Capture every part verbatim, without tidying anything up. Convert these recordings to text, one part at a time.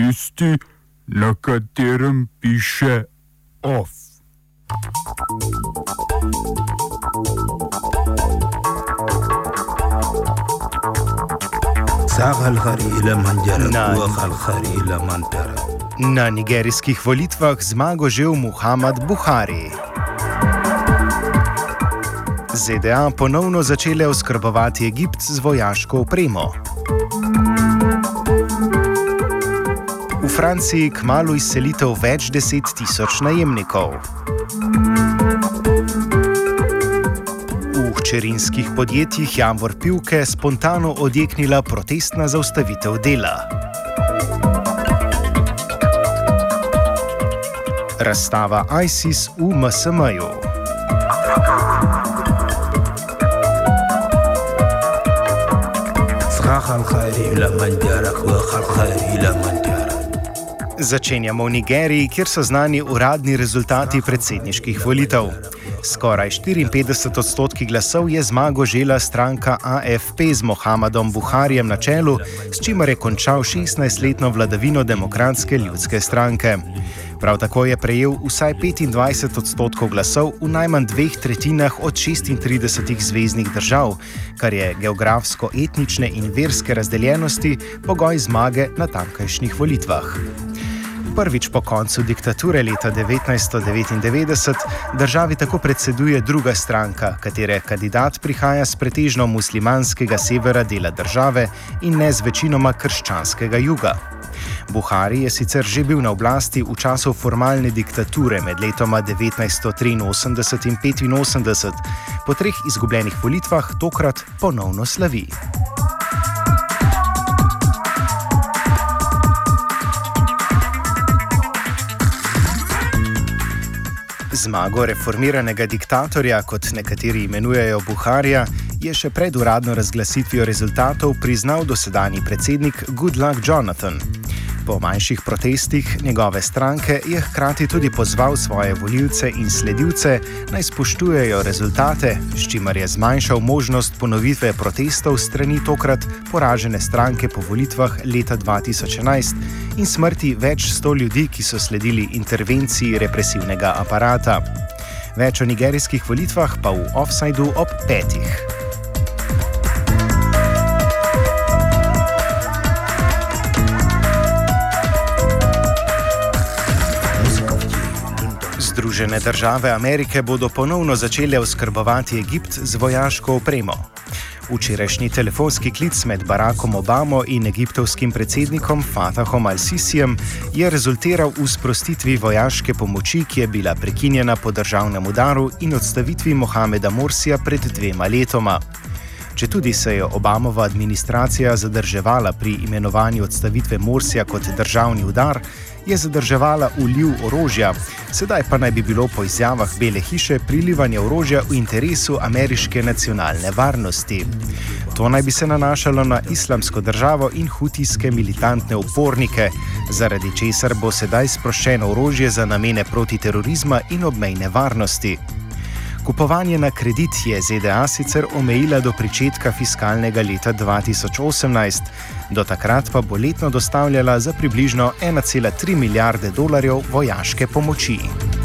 tisti, na katerem piše off. Na nigerijskih volitvah zmago žel Muhammad Buhari. Z D A ponovno začele oskrbovati Egipt z vojaško opremo. V Franciji kmalu izselitev več deset tisoč najemnikov. V hčerinskih podjetjih Javor Pivke spontano odjeknila protestna zaustavitev dela. Razstava ISIS v M S M-ju. Začenjamo v Nigeriji, kjer so znani uradni rezultati predsedniških volitev. Skoraj štiriinpetdeset odstotkov glasov je zmago žela stranka A F P z Muhammadom Buharijem na čelu, s čimer je končal šestnajstletno vladavino Demokratske ljudske stranke. Prav tako je prejel vsaj petindvajset odstotkov glasov v najmanj dveh tretjinah od šestintridesetih zveznih držav, kar je geografsko, etnične in verske razdeljenosti pogoj zmage na tamkajšnjih volitvah. Prvič po koncu diktature leta devetnajststo devetindevetdeset državi tako predseduje druga stranka, katere kandidat prihaja z pretežno muslimanskega severa dela države in ne z večinoma krščanskega juga. Buhari je sicer že bil na oblasti v času formalne diktature med letoma devetnajststo triinosemdeset in petinosemdeset, po treh izgubljenih volitvah tokrat ponovno slavi. Zmago reformiranega diktatorja, kot nekateri imenujejo Buharija, je še pred uradno razglasitvijo rezultatov priznal dosedanji predsednik Goodluck Jonathan. Po manjših protestih njegove stranke je hkrati tudi pozval svoje volilce in sledilce, naj spoštujejo rezultate, s čimer je zmanjšal možnost ponovitve protestov strani tokrat poražene stranke po volitvah leta dva tisoč enajst in smrti več sto ljudi, ki so sledili intervenciji represivnega aparata. Več o nigerijskih volitvah pa v Offsideu ob petih. Združene države Amerike bodo ponovno začele oskrbovati Egipt z vojaško opremo. Včerajšnji telefonski klic med Barackom Obamo in egiptovskim predsednikom Fatahom al-Sisijem je rezultiral v sprostitvi vojaške pomoči, ki je bila prekinjena po državnem udaru in odstavitvi Mohameda Morsija pred dvema letoma. Četudi se je Obamova administracija zadrževala pri imenovanju odstavitve Morsija kot državni udar, je zadrževala vliv orožja, sedaj pa naj bi bilo po izjavah Bele hiše prilivanje orožja v interesu ameriške nacionalne varnosti. To naj bi se nanašalo na islamsko državo in hutijske militantne upornike, zaradi česar bo sedaj sproščeno orožje za namene protiterorizma in obmejne varnosti. Kupovanje na kredit je Z D A sicer omejila do pričetka fiskalnega leta dva tisoč osemnajst, do takrat pa bo letno dostavljala za približno ena cela tri milijarde dolarjev vojaške pomoči.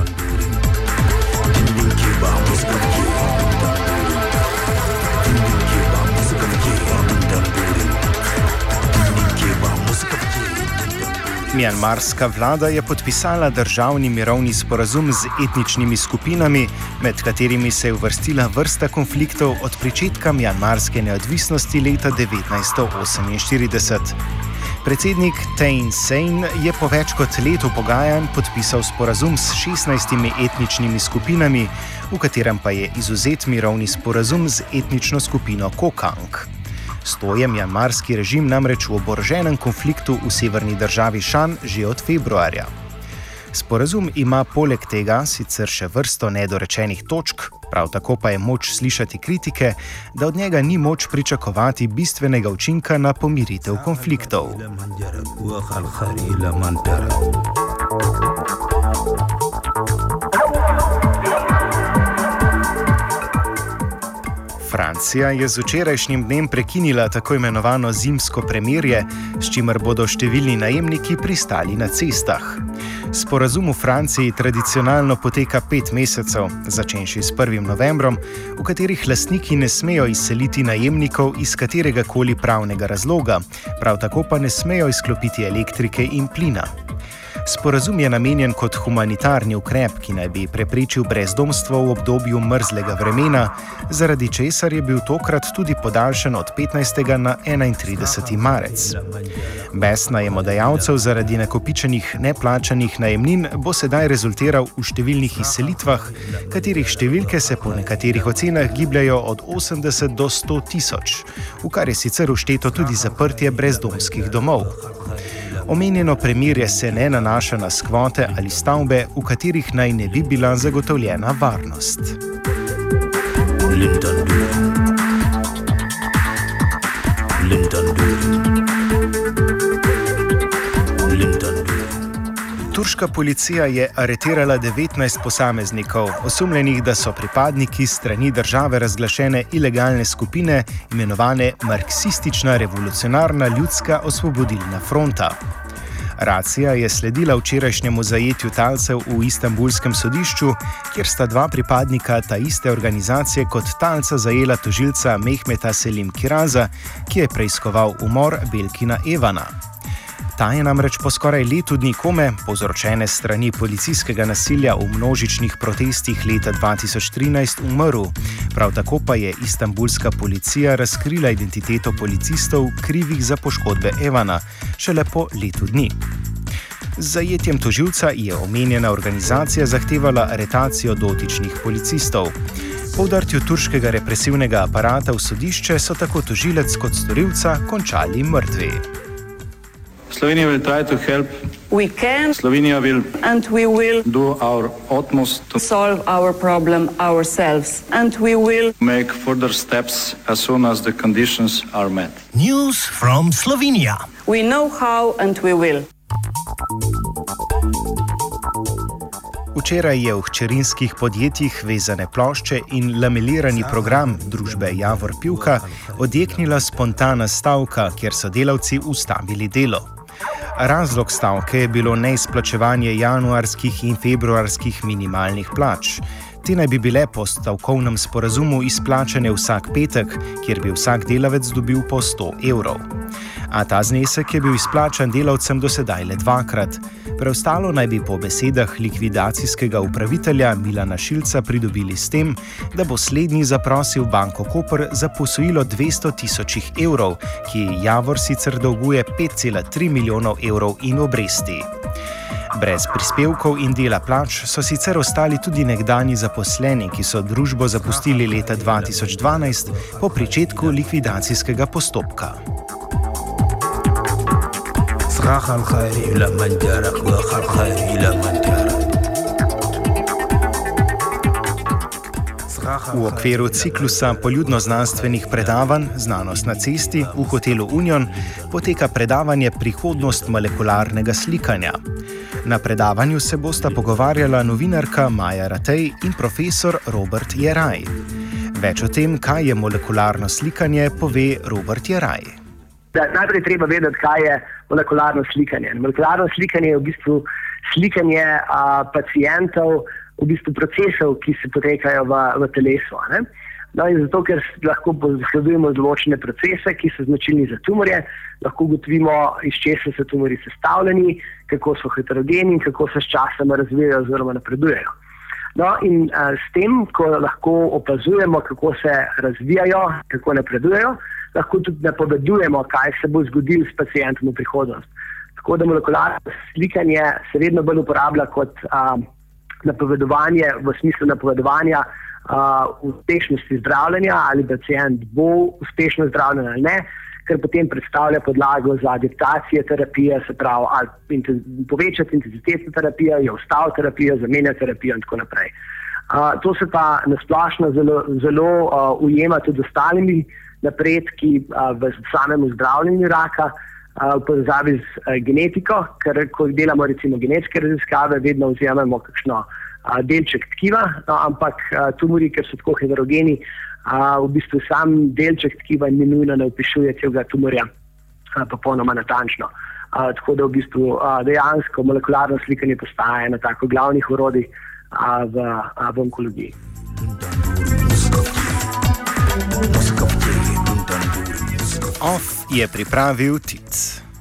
Mjanmarska vlada je podpisala državni mirovni sporazum z etničnimi skupinami, med katerimi se je uvrstila vrsta konfliktov od pričetka mjanmarske neodvisnosti leta devetnajststo oseminštirideset. Predsednik Thein Sein je po več kot letu pogajanj podpisal sporazum s šestnajstimi etničnimi skupinami, v katerem pa je izvzet mirovni sporazum z etnično skupino Kokang. S to je mjanmarski režim namreč v oboroženem konfliktu v severni državi Shan že od februarja. Sporazum ima poleg tega sicer še vrsto nedorečenih točk, prav tako pa je moč slišati kritike, da od njega ni moč pričakovati bistvenega učinka na pomiritev konfliktov. Francija je z včerajšnjim dnem prekinila tako imenovano zimsko premirje, s čimer bodo številni najemniki pristali na cestah. Sporazum v Franciji tradicionalno poteka pet mesecev, začenši s prvim novembrom, v katerih lastniki ne smejo izseliti najemnikov iz katerega koli pravnega razloga, prav tako pa ne smejo izklopiti elektrike in plina. Sporazum je namenjen kot humanitarni ukrep, ki naj bi preprečil brezdomstvo v obdobju mrzlega vremena, zaradi česar je bil tokrat tudi podaljšan od petnajstega na enaintrideseti marec. Bes najemodajalcev zaradi nakopičenih neplačanih najemnin bo sedaj rezultiral v številnih izselitvah, katerih številke se po nekaterih ocenah gibljajo od osemdeset do sto tisoč, v kar je sicer všteto tudi zaprtje brezdomskih domov. Omenjeno premirje se ne nanaša na skvote ali stavbe, v katerih naj ne bi bila zagotovljena varnost. Turška policija je aretirala devetnajst posameznikov, osumljenih, da so pripadniki strani države razglašene ilegalne skupine, imenovane Marksistična revolucionarna ljudska osvobodilna fronta. Racija je sledila včerajšnjemu zajetju talcev v istanbulskem sodišču, kjer sta dva pripadnika ta iste organizacije kot talca zajela tožilca Mehmeta Selim Kiraza, ki je preiskoval umor Belkina Evana. Ta je namreč po skoraj letu dni kome, povzročene strani policijskega nasilja v množičnih protestih leta dva tisoč trinajst, umrl. Prav tako pa je istanbulska policija razkrila identiteto policistov, krivih za poškodbe Evana, šele po letu dni. Z zajetjem tožilca je omenjena organizacija zahtevala aretacijo dotičnih policistov. Po udartju turškega represivnega aparata v sodišče so tako tožilec kot storilca končali mrtvi. Slovenia will try to help. We can. Slovenia will. And we will. Do our utmost to solve our problem ourselves. And we will. Make further steps as soon as the conditions are met. News from Slovenia. We know how and we will. Včeraj je v hčerinskih podjetjih Vezane plošče in lamelirani program družbe Javor Pivka odjeknila spontana stavka, kjer so delavci ustavili delo. Razlog stavke je bilo neizplačevanje januarskih in februarskih minimalnih plač. Te naj bi bile po stavkovnem sporazumu izplačane vsak petek, kjer bi vsak delavec dobil po sto evrov. A ta znesek je bil izplačan delavcem do sedaj le dvakrat. Preostalo naj bi po besedah likvidacijskega upravitelja Milana Šilca pridobili s tem, da bo slednji zaprosil Banko Koper za posojilo dvesto tisočih evrov, ki Javor sicer dolguje pet cela tri milijonov evrov in obresti. Brez prispevkov in dela plač so sicer ostali tudi nekdanji zaposleni, ki so družbo zapustili leta dva tisoč dvanajst po pričetku likvidacijskega postopka. V okviru ciklusa poljudno-znanstvenih predavanj Znanost na cesti v hotelu Union poteka predavanje Prihodnost molekularnega slikanja. Na predavanju se bosta pogovarjala novinarka Maja Ratej in profesor Robert Jeraj. Več o tem, kaj je molekularno slikanje, pove Robert Jeraj. Najprej treba vedeti, kaj je molekularno slikanje. Molekularno slikanje je v bistvu slikanje a, pacientov, v bistvu procesov, ki se potekajo v, v telesu. Ne? No, in zato, ker lahko zasledujemo določene procese, ki so značilni za tumorje, lahko ugotovimo, iz česa so tumori sestavljeni, kako so heterogeni in kako se s časoma razvijajo oziroma napredujejo. No, in a, s tem, ko lahko opazujemo, kako se razvijajo, kako napredujejo, lahko tudi napovedujemo, kaj se bo zgodilo s pacientom v prihodnost. Tako da molekularno slikanje se vedno bolj uporablja kot a, napovedovanje, v smislu napovedovanja a, uspešnosti zdravljenja, ali pacient bo uspešno zdravljen ali ne, ker potem predstavlja podlago za adaptacije terapije, se pravi, ali povečati intenziteto terapije, jo ustaviti terapijo, zamenjati terapijo in tako naprej. A, to se pa nasplošno zelo, zelo a, ujema tudi ostalimi napredki a, v samem zdravljenju raka, v povezavi z uh, genetiko, ker ko delamo recimo genetske raziskave, vedno vzamemo kakšno uh, delček tkiva, no, ampak uh, tumori, ker so tako heterogeni, uh, v bistvu sam delček tkiva ni nujno ne opišuje celega tumorja uh, popolnoma natančno. Uh, tako da v bistvu uh, dejansko molekularno slikanje postaja eno tako glavnih orodij uh, v, uh, v onkologiji. Off je pripravil Tic.